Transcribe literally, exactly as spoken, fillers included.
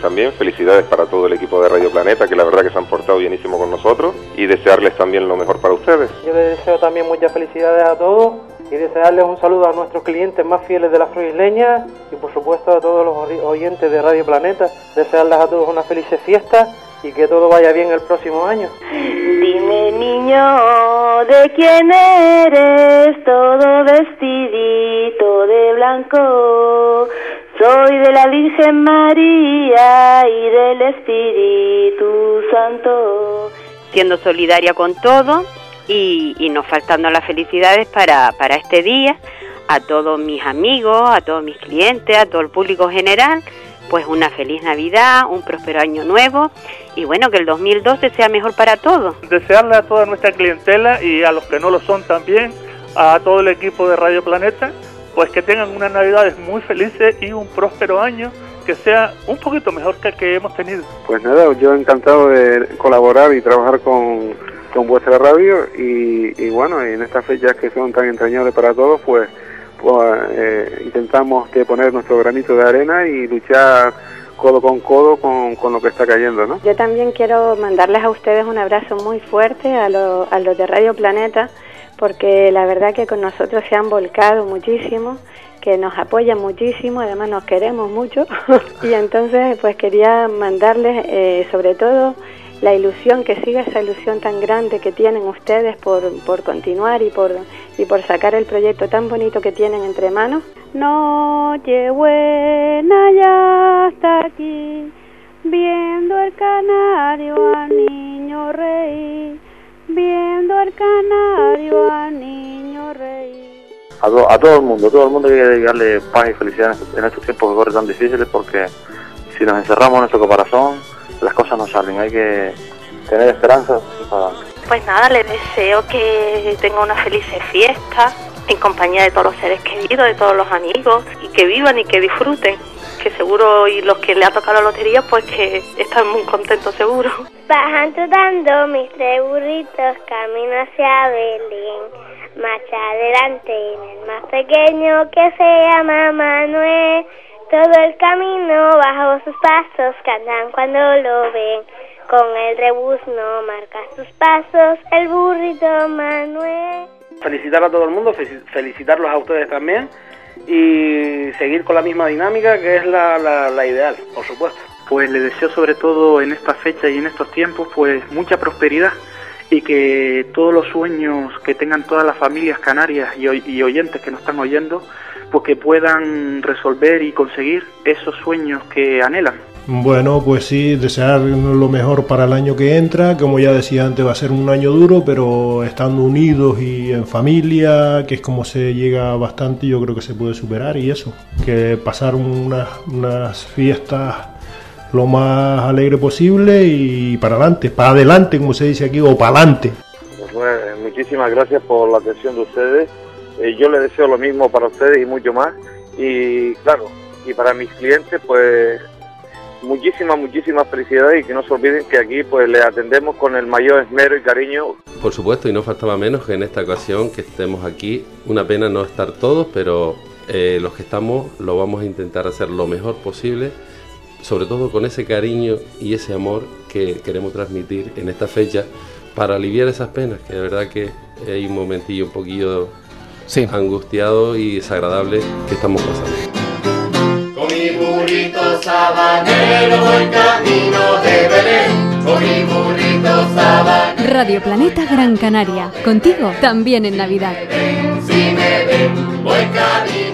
también. Felicidades para todo el equipo de Radio Planeta, que la verdad que se han portado bienísimo con nosotros, y desearles también lo mejor para ustedes. Yo les deseo también muchas felicidades a todos y desearles un saludo a nuestros clientes más fieles de la Flor Isleña y por supuesto a todos los oyentes de Radio Planeta. Desearles a todos una feliz fiesta y que todo vaya bien el próximo año. Dime, niño, ¿de quién eres? Todo vestidito de blanco. Soy de la Virgen María y del Espíritu Santo. Siendo solidaria con todo y, y no faltando las felicidades para, para este día, a todos mis amigos, a todos mis clientes, a todo el público general, pues una feliz Navidad, un próspero año nuevo y bueno, que el dos mil doce sea mejor para todos. Desearle a toda nuestra clientela y a los que no lo son también, a todo el equipo de Radio Planeta, pues que tengan unas Navidades muy felices y un próspero año que sea un poquito mejor que el que hemos tenido. Pues nada, yo encantado de colaborar y trabajar con, con vuestra radio y, y bueno, en estas fechas que son tan entrañables para todos, pues Pues, eh, intentamos que poner nuestro granito de arena y luchar codo con codo con, con lo que está cayendo, ¿no? Yo también quiero mandarles a ustedes un abrazo muy fuerte a, lo, a los de Radio Planeta, porque la verdad que con nosotros se han volcado muchísimo, que nos apoyan muchísimo, además nos queremos mucho y entonces pues quería mandarles eh, sobre todo la ilusión, que siga esa ilusión tan grande que tienen ustedes por, por continuar y por, y por sacar el proyecto tan bonito que tienen entre manos. Noche buena ya está aquí, viendo el canario al niño reír, viendo el canario al niño reír. A, to, a todo el mundo, a todo el mundo hay que dedicarle paz y felicidad en estos, en estos tiempos que corren tan difíciles, porque si nos encerramos en nuestro corazón, las cosas no salen, hay que tener esperanza y para adelante. Pues nada, les deseo que tengan una feliz fiesta en compañía de todos los seres queridos, de todos los amigos, y que vivan y que disfruten, que seguro, y los que le ha tocado la lotería, pues que están muy contentos seguro. Bajan trotando mis tres burritos, camino hacia Belén, marcha adelante en el más pequeño que se llama Manuel. Todo el camino bajo sus pasos cantan cuando lo ven. Con el rebuzno marca sus pasos el burrito Manuel. Felicitar a todo el mundo, felicitarlos a ustedes también y seguir con la misma dinámica que es la, la, la ideal, por supuesto. Pues les deseo sobre todo en esta fecha y en estos tiempos pues mucha prosperidad y que todos los sueños que tengan todas las familias canarias y, y oyentes que nos están oyendo, pues que puedan resolver y conseguir esos sueños que anhelan. Bueno, pues sí, desear lo mejor para el año que entra. Como ya decía antes, va a ser un año duro, pero estando unidos y en familia, que es como se llega bastante, yo creo que se puede superar. Y eso, que pasar unas, unas fiestas lo más alegre posible y para adelante, para adelante, como se dice aquí, o para adelante. Pues bueno, muchísimas gracias por la atención de ustedes. Eh, yo les deseo lo mismo para ustedes y mucho más. Y claro, y para mis clientes, pues muchísimas, muchísimas felicidades y que no se olviden que aquí pues les atendemos con el mayor esmero y cariño. Por supuesto, y no faltaba menos que en esta ocasión que estemos aquí. Una pena no estar todos, pero eh, los que estamos lo vamos a intentar hacer lo mejor posible, sobre todo con ese cariño y ese amor que queremos transmitir en esta fecha para aliviar esas penas, que de verdad que hay un momentillo un poquillo sí. angustiado y desagradable que estamos pasando. Con mi burrito sabanero voy camino de Belén, con mi burrito sabanero. Radio Planeta Gran Canaria, contigo también en Navidad. Si me ven, voy camino.